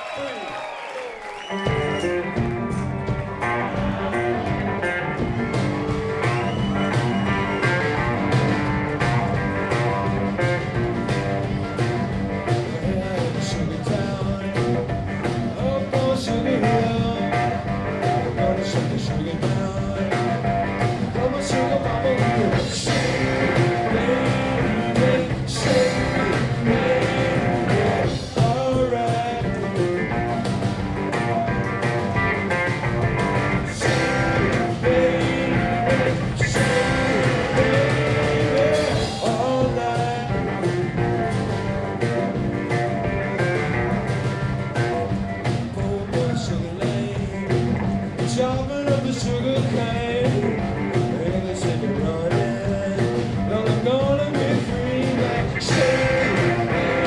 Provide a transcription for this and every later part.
Chopping up the sugar cane, and they said you're running. Well, I'm gonna be free like shake,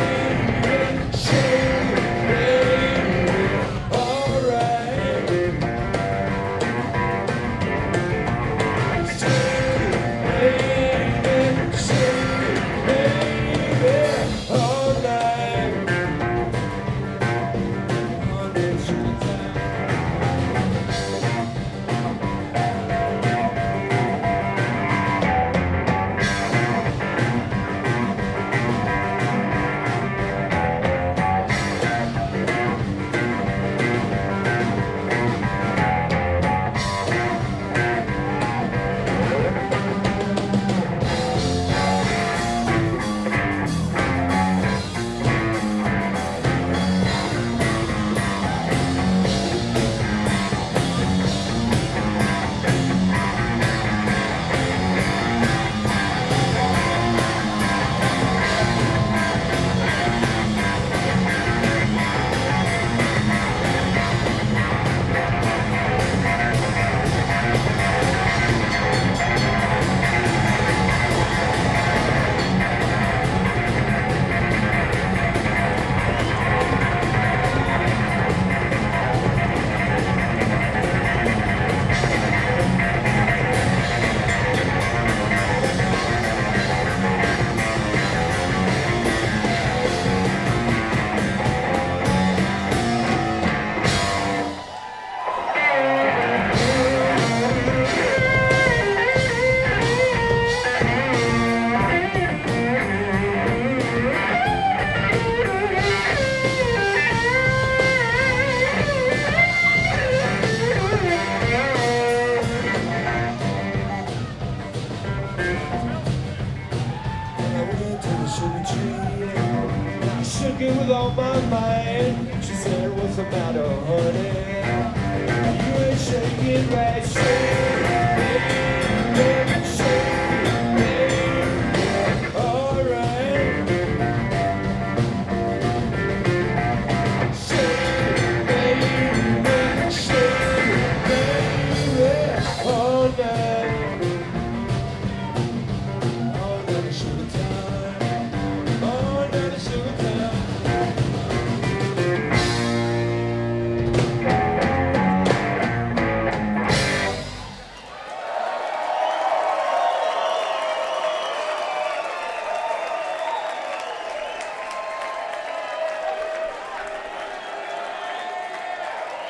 baby, alright. Shake, baby, alright. On the sugar time. I shook it with all my might. She said, what's the matter, honey? You ain't shaking right, shake.